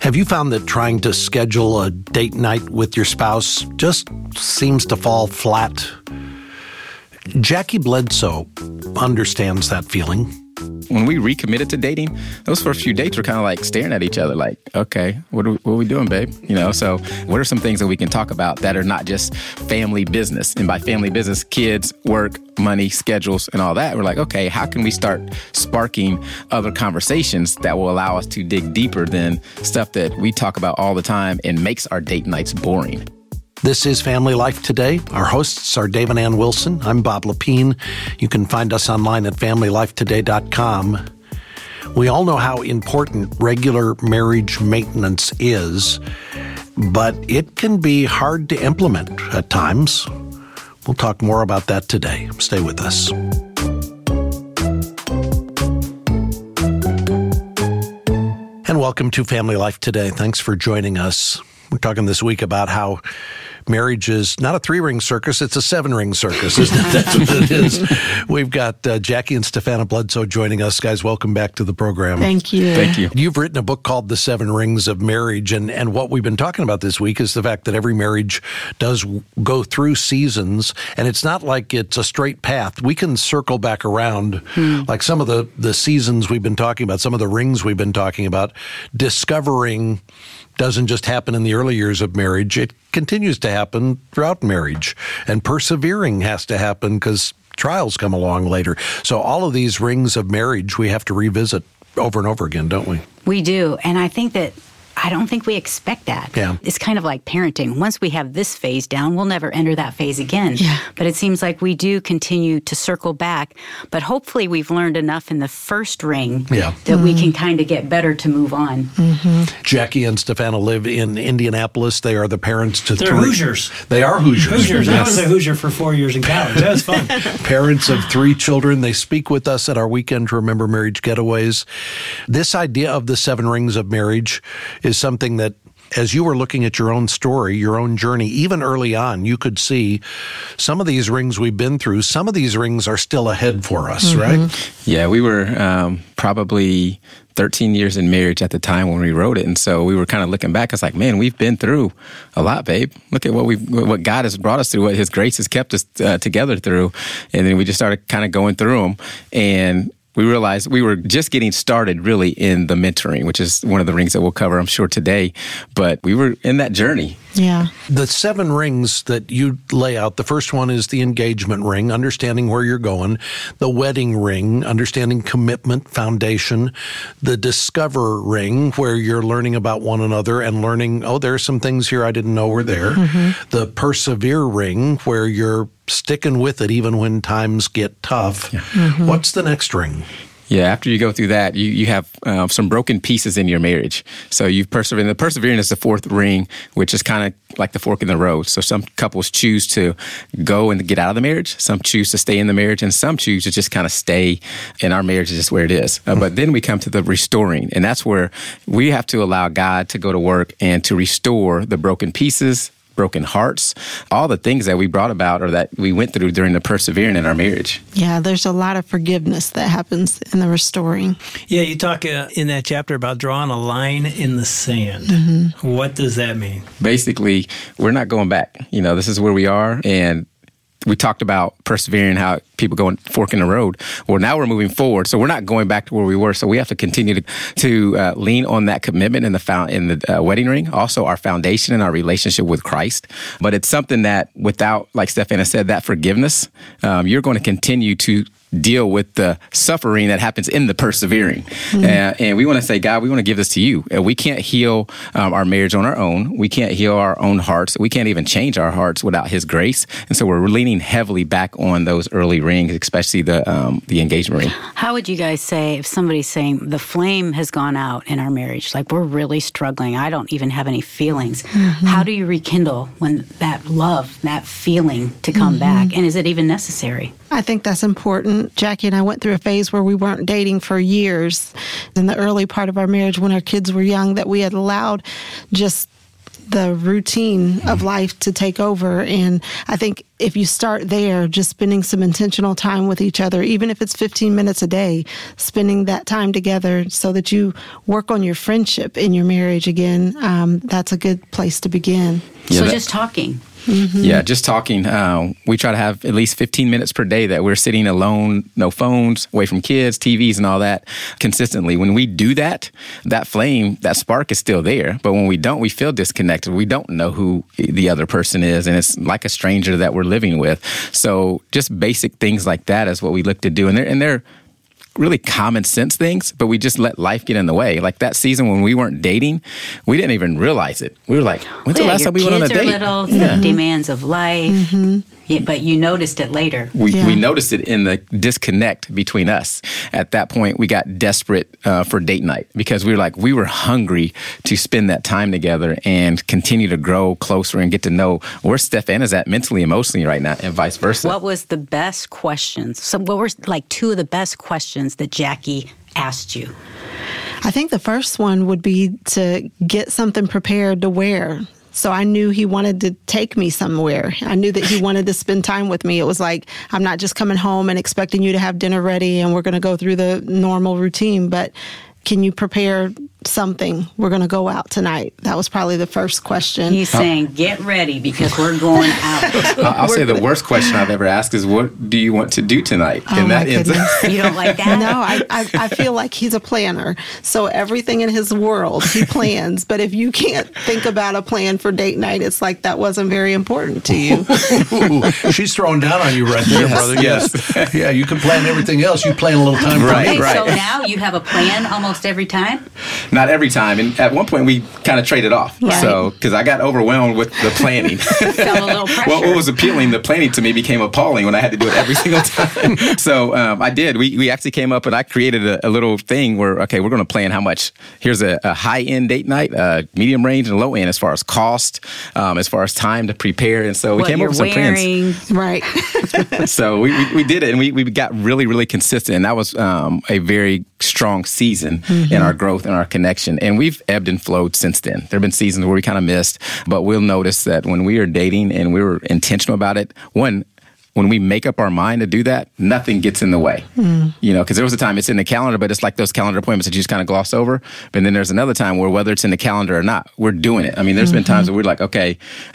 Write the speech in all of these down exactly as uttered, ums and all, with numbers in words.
Have you found that trying to schedule a date night with your spouse just seems to fall flat? Jackie Bledsoe understands that feeling. When we recommitted to dating, those first few dates were kind of like staring at each other like, okay, what are, we, what are we doing, babe? You know, so what are some things that we can talk about that are not just family business? And by family business, kids, work, money, schedules, and all that. We're like, okay, how can we start sparking other conversations that will allow us to dig deeper than stuff that we talk about all the time and makes our date nights boring? This is Family Life Today. Our hosts are Dave and Ann Wilson. I'm Bob Lepine. You can find us online at family life today dot com. We all know how important regular marriage maintenance is, but it can be hard to implement at times. We'll talk more about that today. Stay with us. And welcome to Family Life Today. Thanks for joining us. We're talking this week about how marriage is not a three-ring circus, it's a seven-ring circus, isn't it? That's what it is. We've got uh, Jackie and Stefana Bledsoe joining us. Guys, welcome back to the program. Thank you. Thank you. You've written a book called The Seven Rings of Marriage, and, and what we've been talking about this week is the fact that every marriage does go through seasons, and it's not like it's a straight path. We can circle back around, hmm. like some of the, the seasons we've been talking about, some of the rings we've been talking about. Discovering doesn't just happen in the early years of marriage. It continues to happen throughout marriage. And persevering has to happen because trials come along later. So all of these rings of marriage we have to revisit over and over again, don't we? We do. And I think that I don't think we expect that. Yeah. It's kind of like parenting. Once we have this phase down, we'll never enter that phase again. Yeah. But it seems like we do continue to circle back. But hopefully we've learned enough in the first ring yeah. that mm-hmm. we can kind of get better to move on. Mm-hmm. Jackie and Stefana live in Indianapolis. They are the parents to They're three. Hoosiers. They are Hoosiers. Hoosiers. Yes. I was a Hoosier for four years in college. That was fun. Parents of three children. They speak with us at our Weekend to Remember Marriage Getaways. This idea of the seven rings of marriage is something that, as you were looking at your own story, your own journey, even early on, you could see some of these rings we've been through, some of these rings are still ahead for us, mm-hmm. right? Yeah, we were um, probably thirteen years in marriage at the time when we wrote it. And so we were kind of looking back. It's like, man, we've been through a lot, babe. Look at what we what God has brought us through, what His grace has kept us uh, together through. And then we just started kind of going through them. And we realized we were just getting started really in the mentoring, which is one of the rings that we'll cover, I'm sure, today. But we were in that journey. Yeah. The seven rings that you lay out, the first one is the engagement ring, understanding where you're going. The wedding ring, understanding commitment, foundation. The discover ring, where you're learning about one another and learning, oh, there are some things here I didn't know were there. Mm-hmm. The persevere ring, where you're sticking with it even when times get tough. Yeah. Mm-hmm. What's the next ring? Yeah, after you go through that, you, you have uh, some broken pieces in your marriage. So you've persevered. The persevering is the fourth ring, which is kind of like the fork in the road. So some couples choose to go and get out of the marriage. Some choose to stay in the marriage, and some choose to just kind of stay in our marriage is just where it is. Uh, but then we come to the restoring, and that's where we have to allow God to go to work and to restore the broken pieces, broken hearts, all the things that we brought about or that we went through during the persevering in our marriage. Yeah, there's a lot of forgiveness that happens in the restoring. Yeah, you talk uh, in that chapter about drawing a line in the sand. Mm-hmm. What does that mean? Basically, we're not going back. You know, this is where we are, and we talked about persevering, how people go and fork in the road. Well, now we're moving forward, so we're not going back to where we were. So we have to continue to to uh, lean on that commitment in the found, in the uh, wedding ring, also our foundation and our relationship with Christ. But it's something that, without, like Stefana said, that forgiveness, um, you're going to continue to deal with the suffering that happens in the persevering. Mm-hmm. Uh, and we want to say, God, we want to give this to you. Uh, we can't heal um, our marriage on our own. We can't heal our own hearts. We can't even change our hearts without His grace. And so we're leaning heavily back on those early rings, especially the um, the engagement ring. How would you guys say if somebody's saying the flame has gone out in our marriage, like we're really struggling, I don't even have any feelings. Mm-hmm. How do you rekindle when that love, that feeling to come mm-hmm. back? And is it even necessary? I think that's important. Jackie and I went through a phase where we weren't dating for years in the early part of our marriage when our kids were young, that we had allowed just the routine of life to take over. And I think if you start there, just spending some intentional time with each other, even if it's fifteen minutes a day, spending that time together so that you work on your friendship in your marriage again, um, that's a good place to begin. Yeah, so that, just talking. Mm-hmm. Yeah, just talking. Uh, we try to have at least fifteen minutes per day that we're sitting alone, no phones, away from kids, T Vs, and all that consistently. When we do that, that flame, that spark is still there. But when we don't, we feel disconnected. We don't know who the other person is, and it's like a stranger that we're living with. So just basic things like that is what we look to do. And they're, and they're really common sense things, but we just let life get in the way. Like that season when we weren't dating, we didn't even realize it. We were like, when's yeah, the last time we went on a date? Little, yeah. The demands of life, mm-hmm. yeah, but you noticed it later. We, yeah. we noticed it in the disconnect between us. At that point, we got desperate uh, for date night because we were like, we were hungry to spend that time together and continue to grow closer and get to know where Stefana's at mentally, emotionally right now, and vice versa. What was the best questions? So what were like two of the best questions that Jackie asked you? I think the first one would be to get something prepared to wear. So I knew he wanted to take me somewhere. I knew that he wanted to spend time with me. It was like, I'm not just coming home and expecting you to have dinner ready and we're going to go through the normal routine, but can you prepare something? We're going to go out tonight. That was probably the first question. He's saying, get ready because we're going out. I'll say the worst question I've ever asked is, what do you want to do tonight? Oh, and that my ends goodness. You don't like that? No, I, I I feel like he's a planner. So everything in his world, he plans. But if you can't think about a plan for date night, it's like that wasn't very important to you. Ooh, she's throwing down on you right there, Yes, brother. yes. Yes. Yeah, you can plan everything else. You plan a little time for Right, me. Okay, right. so now you have a plan almost every time? Not every time. And at one point, we kind of traded off. Right. So, because I got overwhelmed with the planning. Felt a little pressure. Well, what was appealing, the planning to me became appalling when I had to do it every single time. So um, I did. We we actually came up and I created a, a little thing where, okay, we're going to plan how much. Here's a, a high-end date night, uh, medium range, and low end as far as cost, um, as far as time to prepare. And so we what came up you're with some wearing. plans. Right. So we, we, we did it, and we, we got really, really consistent. And that was um, a very strong season mm-hmm. in our growth and our connection. And we've ebbed and flowed since then. There have been seasons where we kind of missed, but we'll notice that when we are dating and we were intentional about it, one, when we make up our mind to do that, nothing gets in the way. Mm. You know, because there was a time it's in the calendar, but it's like those calendar appointments that you just kind of gloss over. But then there's another time where whether it's in the calendar or not, we're doing it. I mean, there's mm-hmm. been times where we're like, okay,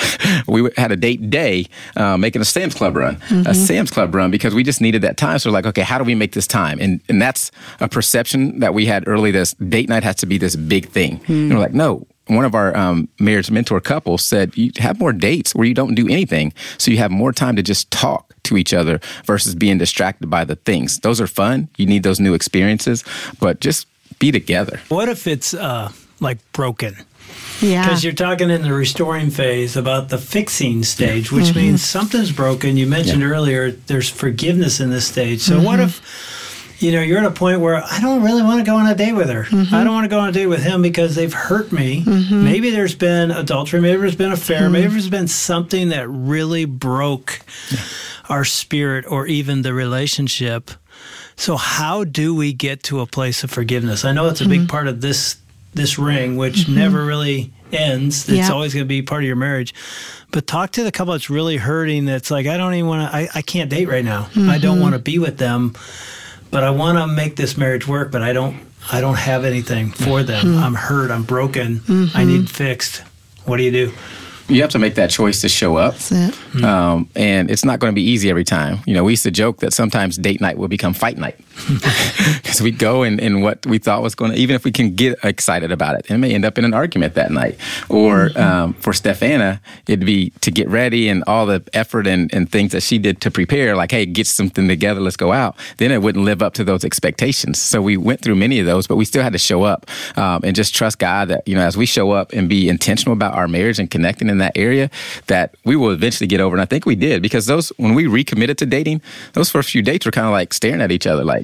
we had a date day uh, making a Sam's Club run, mm-hmm. a Sam's Club run, because we just needed that time. So we're like, okay, how do we make this time? And and that's a perception that we had early. This date night has to be this big thing. Mm. And we're like, no. One of our um, marriage mentor couples said, you have more dates where you don't do anything. So you have more time to just talk to each other versus being distracted by the things. Those are fun. You need those new experiences, but just be together. What if it's uh, like broken? Yeah. Because you're talking in the restoring phase about the fixing stage, which mm-hmm. means something's broken. You mentioned yeah. earlier there's forgiveness in this stage. So mm-hmm. what if... You know, you're at a point where I don't really want to go on a date with her. Mm-hmm. I don't want to go on a date with him because they've hurt me. Mm-hmm. Maybe there's been adultery. Maybe there's been affair. Mm-hmm. Maybe there's been something that really broke yeah. our spirit or even the relationship. So how do we get to a place of forgiveness? I know it's a mm-hmm. big part of this this ring, which mm-hmm. never really ends. It's yeah. always going to be part of your marriage. But talk to the couple that's really hurting. That's like, I don't even want to, I, I can't date right now. Mm-hmm. I don't want to be with them. But I want to make this marriage work, but I don't I don't have anything for them. Mm-hmm. I'm hurt. I'm broken. Mm-hmm. I need fixed. What do you do? You have to make that choice to show up. That's it. Mm-hmm. Um, and it's not going to be easy every time. You know, we used to joke that sometimes date night will become fight night. Because we go in, in what we thought was going to, even if we can get excited about it, it may end up in an argument that night. Or mm-hmm. um, for Stefana, it'd be to get ready and all the effort and, and things that she did to prepare, like, hey, get something together, let's go out. Then it wouldn't live up to those expectations. So we went through many of those, but we still had to show up um, and just trust God that, you know, as we show up and be intentional about our marriage and connecting in that area, that we will eventually get over. And I think we did, because those, when we recommitted to dating, those first few dates were kind of like staring at each other like,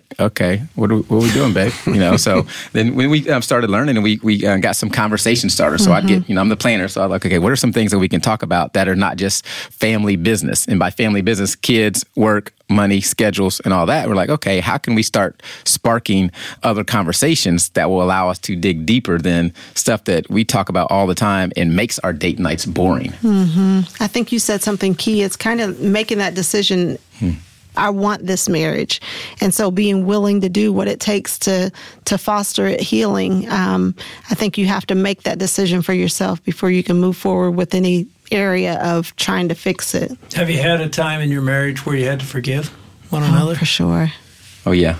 like, okay, what are, we, what are we doing, babe? You know, so then when we um, started learning and we, we uh, got some conversation starters. So mm-hmm. I'd get, you know, I'm the planner. So I'm like, okay, what are some things that we can talk about that are not just family business? And by family business, kids, work, money, schedules, and all that. We're like, okay, how can we start sparking other conversations that will allow us to dig deeper than stuff that we talk about all the time and makes our date nights boring? Mm-hmm. I think you said something key. It's kind of making that decision. Hmm. I want this marriage. And so being willing to do what it takes to to foster it healing. Um, I think you have to make that decision for yourself before you can move forward with any area of trying to fix it. Have you had a time in your marriage where you had to forgive one another? Oh, for sure. Oh, yeah.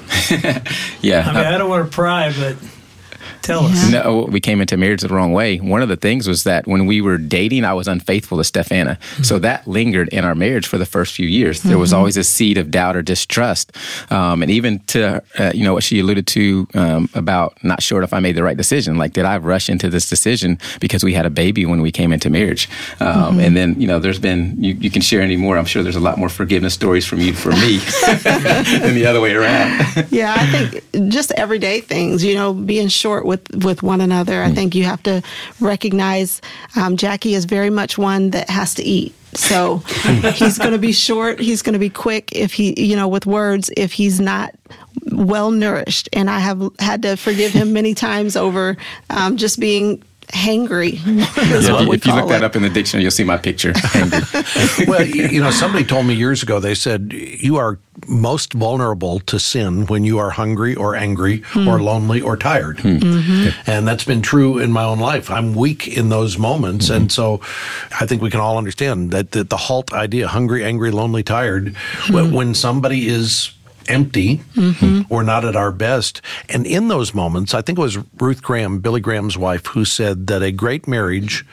yeah. I mean, I don't want to pry, but tell yeah. us. No, we came into marriage the wrong way. One of the things was that when we were dating, I was unfaithful to Stefana. Mm-hmm. So that lingered in our marriage for the first few years. Mm-hmm. There was always a seed of doubt or distrust. Um, and even to, uh, you know, what she alluded to um, about not sure if I made the right decision. Like, did I rush into this decision because we had a baby when we came into marriage? Um, mm-hmm. And then, you know, there's been, you, you can share any more. I'm sure there's a lot more forgiveness stories from you for me than the other way around. Yeah, I think just everyday things, you know, being short with, with one another. I think you have to recognize um, Jackie is very much one that has to eat. So he's going to be short. He's going to be quick if he, you know, with words, if he's not well nourished. And I have had to forgive him many times over um, just being hangry. Yeah, if you look that up in the dictionary, you'll see my picture. Well, you know, somebody told me years ago, they said, you are most vulnerable to sin when you are hungry or angry mm. or lonely or tired. Mm. Mm-hmm. And that's been true in my own life. I'm weak in those moments. Mm-hmm. And so I think we can all understand that the, the HALT idea, hungry, angry, lonely, tired, mm. when somebody is empty mm-hmm. or not at our best. And in those moments, I think it was Ruth Graham, Billy Graham's wife, who said that a great marriage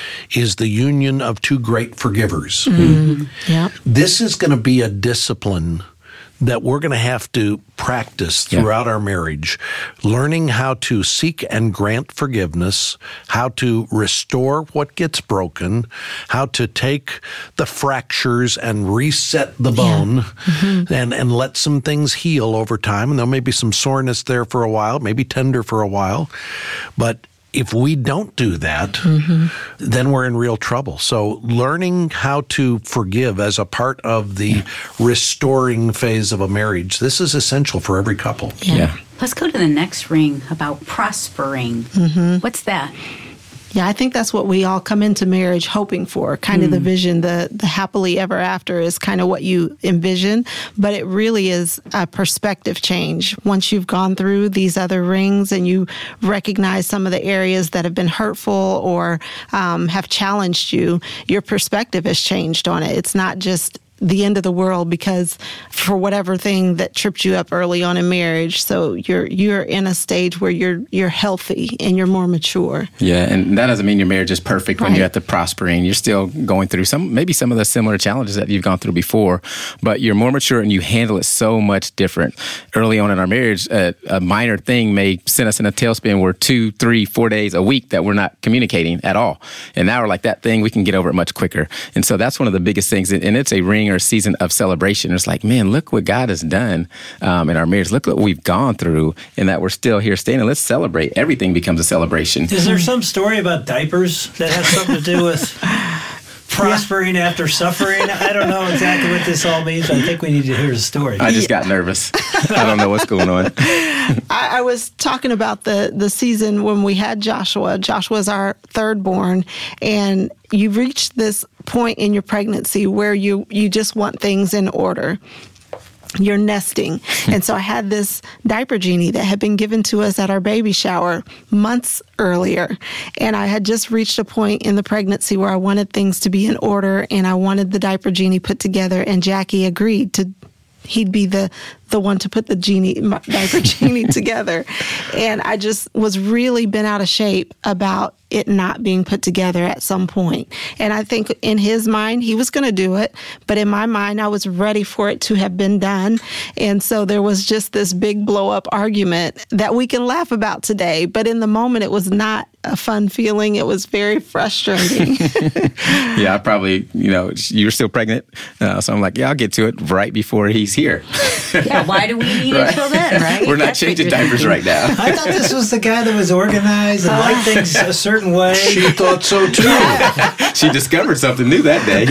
is the union of two great forgivers. Mm-hmm. Yeah. This is going to be a discipline that we're going to have to practice throughout yeah. our marriage, learning how to seek and grant forgiveness, how to restore what gets broken, how to take the fractures and reset the bone yeah. mm-hmm. and, and let some things heal over time. And there may be some soreness there for a while, maybe tender for a while, but if we don't do that, mm-hmm. then we're in real trouble. So learning how to forgive as a part of the restoring phase of a marriage, this is essential for every couple. Yeah. yeah. Let's go to the next ring about prospering. Mm-hmm. What's that? Yeah, I think that's what we all come into marriage hoping for, kind mm. of the vision, the, the happily ever after is kind of what you envision, but it really is a perspective change. Once you've gone through these other rings and you recognize some of the areas that have been hurtful or um, have challenged you, your perspective has changed on it. It's not just the end of the world because for whatever thing that tripped you up early on in marriage. So you're you're in a stage where you're you're healthy and you're more mature. Yeah, and that doesn't mean your marriage is perfect right. when you're at the prospering. You're still going through some maybe some of the similar challenges that you've gone through before, but you're more mature and you handle it so much different. Early on in our marriage, a, a minor thing may send us in a tailspin where two, three, four days a week that we're not communicating at all. And now we're like, that thing, we can get over it much quicker. And so that's one of the biggest things. And it's a ring or a season of celebration. It's like, man, look what God has done um, in our marriage. Look what we've gone through and that we're still here standing. Let's celebrate. Everything becomes a celebration. Is there some story about diapers that has something to do with prospering yeah. after suffering? I don't know exactly what this all means. I think we need to hear the story. I just yeah. got nervous. I don't know what's going on. I, I was talking about the, the season when we had Joshua. Joshua's our third born, and you reach this point in your pregnancy where you, you just want things in order. You're nesting. And so I had this diaper genie that had been given to us at our baby shower months earlier. And I had just reached a point in the pregnancy where I wanted things to be in order and I wanted the diaper genie put together. And Jackie agreed to, he'd be the, the one to put the genie, diaper genie together. And I just was really bent out of shape about it not being put together at some point. And I think in his mind, he was going to do it. But in my mind, I was ready for it to have been done. And so there was just this big blow up argument that we can laugh about today. But in the moment, it was not a fun feeling. It was very frustrating. Yeah, I probably, you know, you were still pregnant. Uh, so I'm like, yeah, I'll get to it right before he's here. Yeah, Yeah, why do we need Right. until then, right? We're not That's what changing you're diapers thinking. right now. I thought this was the guy that was organized and liked things a certain way. She thought so too. She discovered something new that day.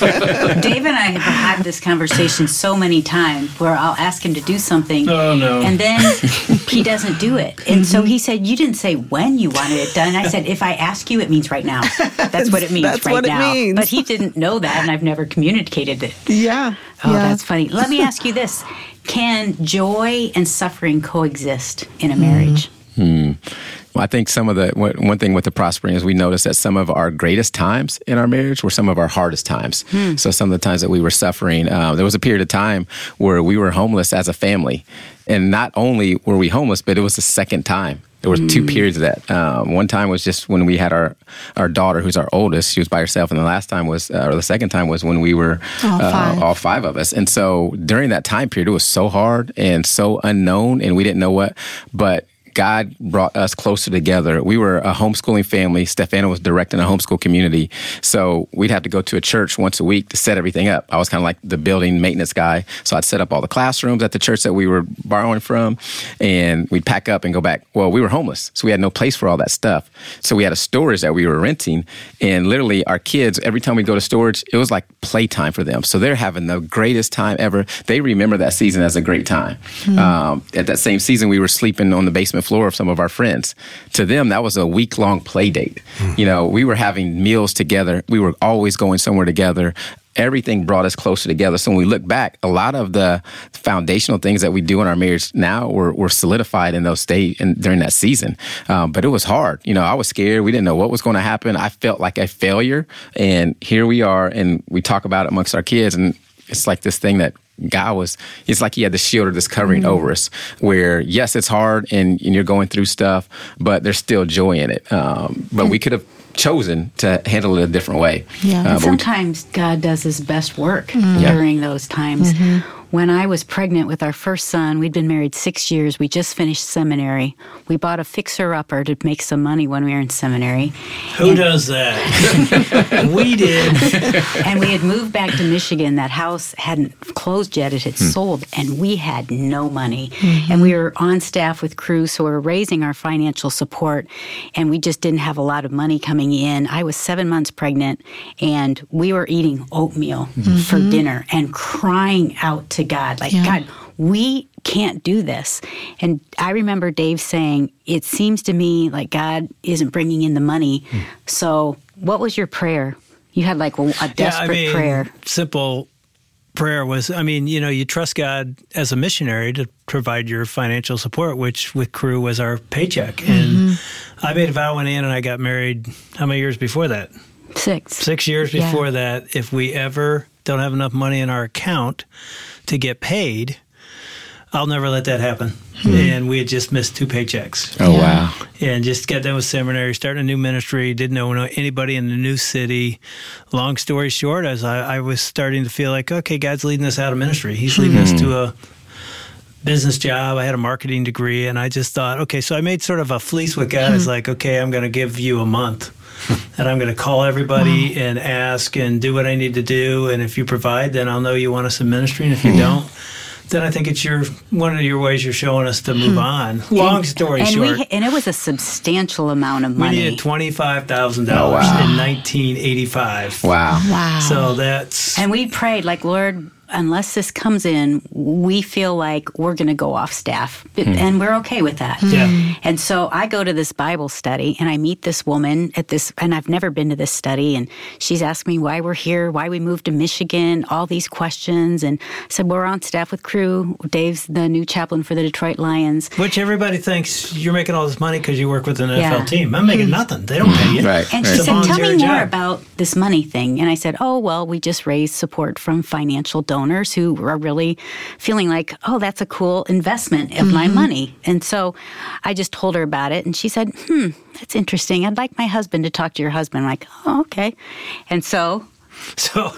Dave and I have had this conversation so many times where I'll ask him to do something. Oh, no. And then he doesn't do it. And so he said, you didn't say when you wanted it done. I said, if I ask you, it means right now. That's what it means That's right what it now. means. But he didn't know that, and I've never communicated it. Yeah. Oh, yeah. that's funny. Let me ask you this. Can joy and suffering coexist in a marriage? Well, I think some of the one one thing with the prospering is we noticed that some of our greatest times in our marriage were some of our hardest times. So some of the times that we were suffering, uh, there was a period of time where we were homeless as a family, and not only were we homeless, but it was the second time. There were two periods of that. Um, one time was just when we had our, our daughter, who's our oldest. She was by herself, and the last time was, uh, or the second time was when we were All uh, five. all five of us. And so during that time period, it was so hard and so unknown, and we didn't know what, but God brought us closer together. We were a homeschooling family. Stefano was directing a homeschool community. So we'd have to go to a church once a week to set everything up. I was kind of like the building maintenance guy. So I'd set up all the classrooms at the church that we were borrowing from, and we'd pack up and go back. Well, we were homeless, so we had no place for all that stuff. So we had a storage that we were renting, and literally our kids, every time we go to storage, it was like playtime for them. So they're having the greatest time ever. They remember that season as a great time. Mm-hmm. Um, at that same season, we were sleeping on the basement floor of some of our friends. To them, that was a week-long play date. Mm-hmm. You know, we were having meals together. We were always going somewhere together. Everything brought us closer together. So when we look back, a lot of the foundational things that we do in our marriage now were, were solidified in those days and during that season. Um, but it was hard. You know, I was scared. We didn't know what was going to happen. I felt like a failure. And here we are, and we talk about it amongst our kids, and it's like this thing that God was, it's like he had the shield or this covering mm-hmm. over us where, yes, it's hard and, and you're going through stuff, but there's still joy in it. Um, but we could have chosen to handle it a different way. Yeah. And Uh, but we- sometimes God does his best work during those times. When I was pregnant with our first son, we'd been married six years. We just finished seminary. We bought a fixer-upper to make some money when we were in seminary. Who does that? We did. And we had moved back to Michigan. That house hadn't closed yet. It had sold, and we had no money. And we were on staff with Cru, so we were raising our financial support, and we just didn't have a lot of money coming in. I was seven months pregnant, and we were eating oatmeal for dinner and crying out to God, like, Yeah. God, we can't do this. And I remember Dave saying, it seems to me like God isn't bringing in the money. So what was your prayer? You had like a, a desperate yeah, I mean, prayer. Simple prayer was, I mean, you know, you trust God as a missionary to provide your financial support, which with Cru was our paycheck. And I made a vow, went in, and I got married how many years before that? Six. Six years Yeah. before that. If we ever don't have enough money in our account to get paid, I'll never let that happen. And we had just missed two paychecks. oh, wow. And just got done with seminary, starting a new ministry, didn't know anybody in the new city. Long story short, as I, I was starting to feel like, okay, God's leading us out of ministry. He's leading us to a business job. I had a marketing degree, and I just thought, okay, so I made sort of a fleece with God. It's like, okay, I'm going to give you a month. And I'm going to call everybody wow. and ask and do what I need to do. And if you provide, then I'll know you want us in ministry. And if you don't, then I think it's your one of your ways you're showing us to move on. Long and, story and short. We, and it was a substantial amount of We money. needed twenty-five thousand dollars Oh, wow. in nineteen eighty-five. Wow. Wow. So that's... And we prayed, like, Lord, unless this comes in, we feel like we're going to go off staff. And we're okay with that. Yeah. And so I go to this Bible study, and I meet this woman at this, and I've never been to this study, and she's asked me why we're here, why we moved to Michigan, all these questions. And I said, well, we're on staff with Cru. Dave's the new chaplain for the Detroit Lions. Which everybody thinks you're making all this money because you work with an N F L Yeah. team. I'm making nothing. They don't pay you. Right. And right. she It's a said, tell me volunteer more job. about this money thing. And I said, oh, well, we just raised support from financial donors who are really feeling like, oh, that's a cool investment of mm-hmm. my money. And so I just told her about it. And she said, hmm, that's interesting. I'd like my husband to talk to your husband. I'm like, oh, okay. And so... So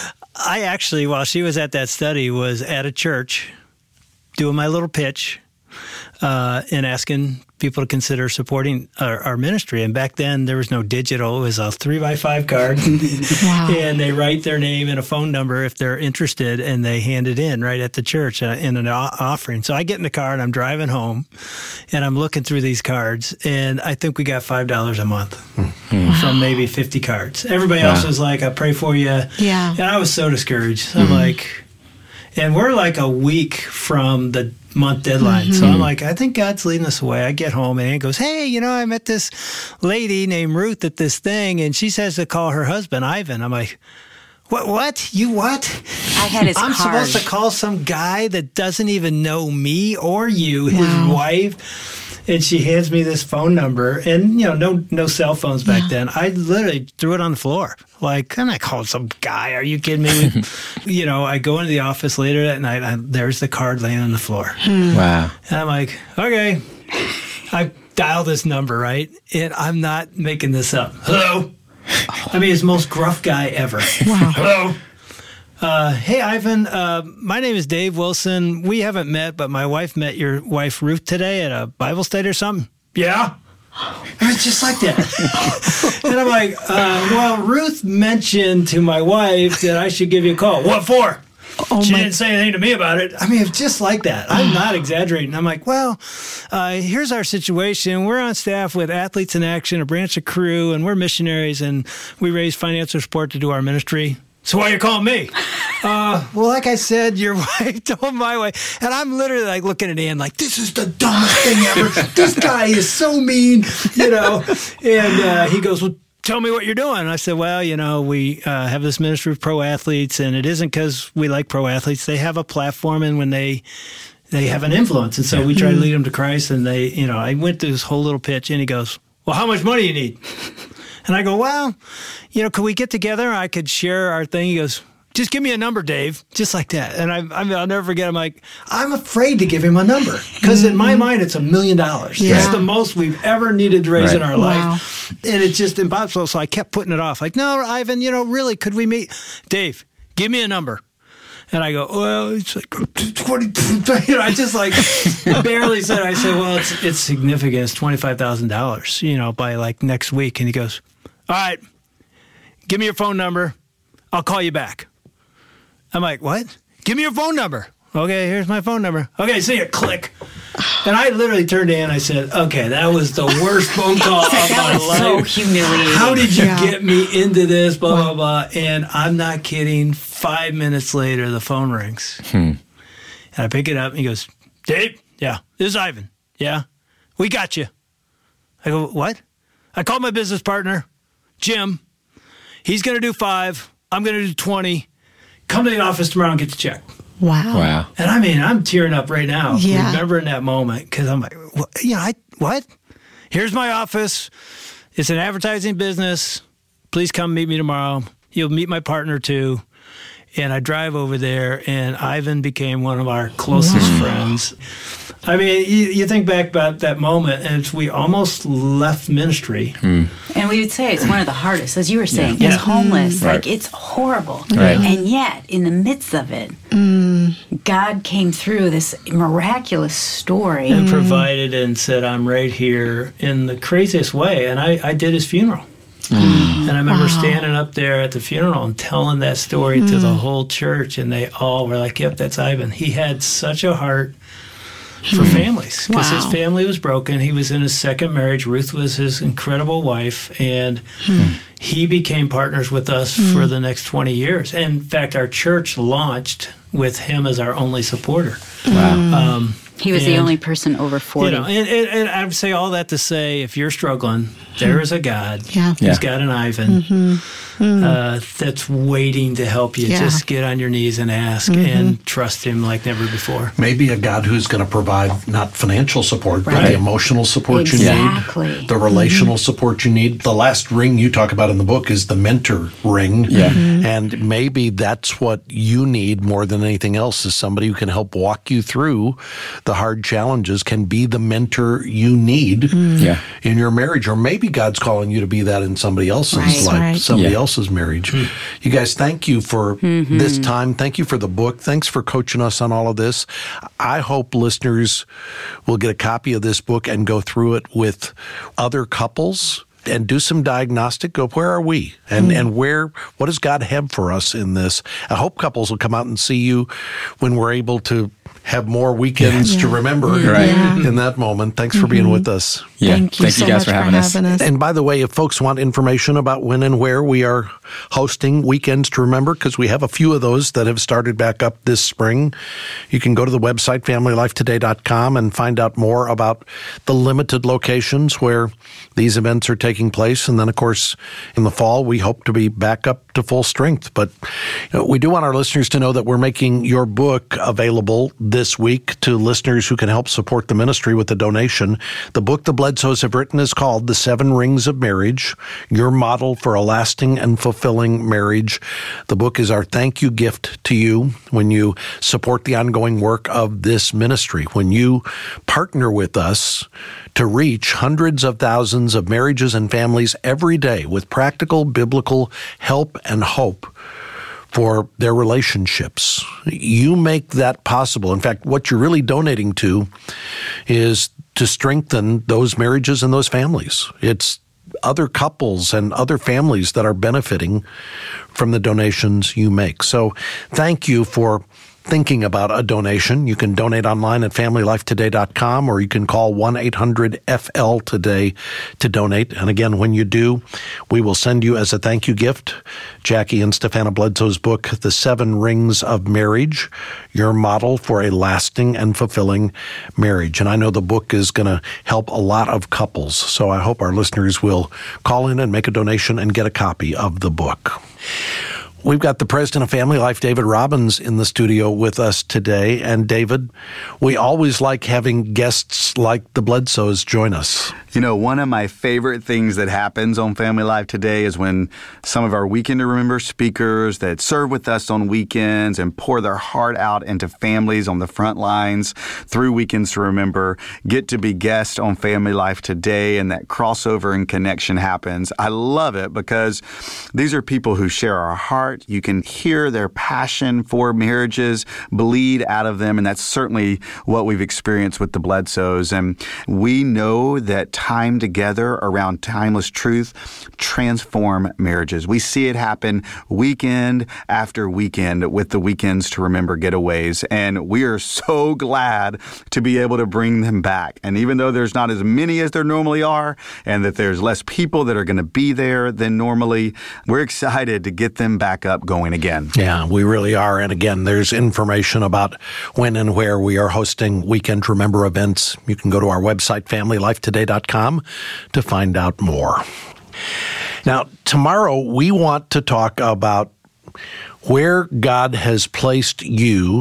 I actually, while she was at that study, was at a church doing my little pitch uh, and asking people to consider supporting our, our ministry. And back then, there was no digital. It was a three by five card. Wow. And they write their name and a phone number if they're interested, and they hand it in right at the church uh, in an o- offering. So I get in the car, and I'm driving home, and I'm looking through these cards, and I think we got five dollars a month mm-hmm. from maybe fifty cards. Everybody wow. else was like, I pray for you. Yeah. And I was so discouraged. So mm-hmm. I'm like, and we're like a week from the month deadline. Mm-hmm. So I'm like, I think God's leading us away. I get home and Ann goes, hey, you know, I met this lady named Ruth at this thing, and she says to call her husband, Ivan. I'm like, what, what? You what? I had his I'm card. supposed to call some guy that doesn't even know me or you, his wow. wife. And she hands me this phone number, and, you know, no no cell phones back yeah. then. I literally threw it on the floor. Like, I'm not calling some guy. Are you kidding me? You know, I go into the office later that night, and there's the card laying on the floor. Hmm. Wow. And I'm like, okay. I dial this number, right? And I'm not making this up. Hello? I mean, it's the most gruff guy ever. Wow. Hello? Uh, hey, Ivan, uh, my name is Dave Wilson. We haven't met, but my wife met your wife, Ruth, today at a Bible study or something. Yeah. It was just like that. And I'm like, uh, well, Ruth mentioned to my wife that I should give you a call. What for? Oh, she my. didn't say anything to me about it. I mean, it's just like that. I'm not exaggerating. I'm like, well, uh, here's our situation. We're on staff with Athletes in Action, a branch of Crew, and we're missionaries, and we raise financial support to do our ministry. So why are you calling me? Uh, well, like I said, your wife told my wife. And I'm literally like looking at Ann like, this is the dumbest thing ever. This guy is so mean, you know. And uh, he goes, well, tell me what you're doing. And I said, well, you know, we uh, have this ministry of pro athletes, and it isn't because we like pro athletes. They have a platform, and when they they have an influence. And so we try to lead them to Christ. And they, you know, I went through this whole little pitch, and he goes, well, how much money do you need? And I go, well, you know, could we get together? I could share our thing. He goes, just give me a number, Dave. Just like that. And I, I mean, I'll never forget. I'm like, I'm afraid to give him a number because in my mind, it's a million dollars. Yeah. It's the most we've ever needed to raise right. in our Wow. life. And it's just impossible. So I kept putting it off. Like, no, Ivan, you know, really, could we meet? Dave, give me a number. And I go, well, it's like twenty. You know, I just like barely said. I said, well, it's it's significant. It's twenty five thousand dollars. You know, by like next week. And he goes, all right, give me your phone number. I'll call you back. I'm like, what? Give me your phone number. Okay, here's my phone number. Okay, see you. Click. And I literally turned to Ann and I said, okay, that was the worst phone call of my life. So humiliating. How did you Yeah. get me into this? Blah, blah, blah. And I'm not kidding. Five minutes later, the phone rings. Hmm. And I pick it up and he goes, Dave? Yeah. This is Ivan. Yeah. We got you. I go, what? I called my business partner, Jim. He's going to do five. I'm going to do twenty. Come to the office tomorrow and get the check. Wow. Wow. And I mean, I'm tearing up right now, Yeah. remembering that moment, because I'm like, what? Yeah, I, what? Here's my office. It's an advertising business. Please come meet me tomorrow. You'll meet my partner too. And I drive over there, and Ivan became one of our closest wow. friends. I mean, you, you think back about that moment, and it's, we almost left ministry. Hmm. And we would say it's one of the hardest, as you were saying, Yeah. as Yeah. homeless. Right. Like, it's horrible. Right. And yet, in the midst of it, Mm. God came through this miraculous story. And provided and said, I'm right here in the craziest way. And I, I did his funeral. And I remember Wow. standing up there at the funeral and telling that story to the whole church, and they all were like, yep, that's Ivan. He had such a heart for families because his Wow. family was broken. He was in his second marriage. Ruth was his incredible wife, and he became partners with us for the next twenty years. And in fact, our church launched with him as our only supporter. Wow. Um, He was the and, only person over forty. You know, and, and, and I would say all that to say, if you're struggling, there is a God Yeah. who's Yeah. got an Ivan uh, that's waiting to help you. Yeah. Just get on your knees and ask and trust him like never before. Maybe a God who's going to provide not financial support, but Right. the emotional support Exactly. you need, the relational support you need. The last ring you talk about in the book is the mentor ring. Yeah. And maybe that's what you need more than anything else is somebody who can help walk you through the hard challenges can be the mentor you need Mm. Yeah. in your marriage. Or maybe God's calling you to be that in somebody else's Right. life, Right. somebody Yeah. else's marriage. You guys, thank you for Mm-hmm. this time. Thank you for the book. Thanks for coaching us on all of this. I hope listeners will get a copy of this book and go through it with other couples and do some diagnostic. Go, where are we? And and where, what does God have for us in this? I hope couples will come out and see you when we're able to have more weekends to remember Right. in that moment. Thanks for being with us. Yeah. Thank you so guys much for having us. having us. And by the way, if folks want information about when and where we are hosting Weekends to Remember, because we have a few of those that have started back up this spring, you can go to the website, family life today dot com, and find out more about the limited locations where these events are taking place. And then, of course, in the fall, we hope to be back up to full strength. But you know, we do want our listeners to know that we're making your book available this week to listeners who can help support the ministry with a donation. The book the Bledsoes have written is called The Seven Rings of Marriage, Your Model for a Lasting and Fulfilling Marriage. The book is our thank you gift to you when you support the ongoing work of this ministry, when you partner with us to reach hundreds of thousands of marriages and families every day with practical biblical help and hope for their relationships. You make that possible. In fact, what you're really donating to is to strengthen those marriages and those families. It's other couples and other families that are benefiting from the donations you make. So thank you for thinking about a donation. You can donate online at family life today dot com, or you can call one eight hundred F L today to donate. And again, when you do, we will send you as a thank you gift Jackie and Stefana Bledsoe's book, The Seven Rings of Marriage, Your Model for a Lasting and Fulfilling Marriage. And I know the book is going to help a lot of couples, so I hope our listeners will call in and make a donation and get a copy of the book. We've got the president of Family Life, David Robbins, in the studio with us today. And David, we always like having guests like the Bledsoes join us. You know, one of my favorite things that happens on Family Life Today is when some of our Weekend to Remember speakers that serve with us on weekends and pour their heart out into families on the front lines through Weekends to Remember get to be guests on Family Life Today, and that crossover and connection happens. I love it because these are people who share our heart. You can hear their passion for marriages bleed out of them, and that's certainly what we've experienced with the Bledsoes. And we know that time together around timeless truth transform marriages. We see it happen weekend after weekend with the Weekends to Remember getaways, and we are so glad to be able to bring them back. And even though there's not as many as there normally are, and that there's less people that are going to be there than normally, we're excited to get them back up going again. Yeah, we really are. And again, there's information about when and where we are hosting Weekend to Remember events. You can go to our website, family life today dot com, to find out more. Now, tomorrow we want to talk about where God has placed you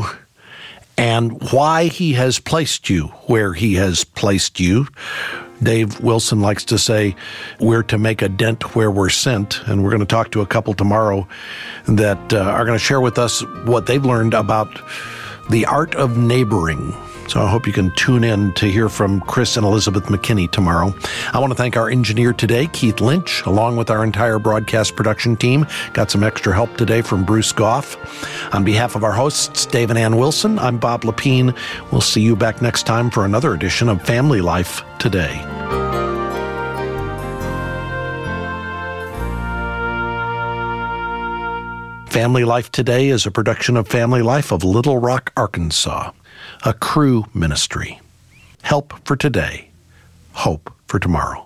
and why He has placed you where He has placed you. Dave Wilson likes to say we're to make a dent where we're sent, and we're going to talk to a couple tomorrow that uh, are going to share with us what they've learned about the art of neighboring. So I hope you can tune in to hear from Chris and Elizabeth McKinney tomorrow. I want to thank our engineer today, Keith Lynch, along with our entire broadcast production team. Got some extra help today from Bruce Goff. On behalf of our hosts, Dave and Ann Wilson, I'm Bob Lepine. We'll see you back next time for another edition of Family Life Today. Family Life Today is a production of Family Life of Little Rock, Arkansas, a Cru ministry. Help for today, hope for tomorrow.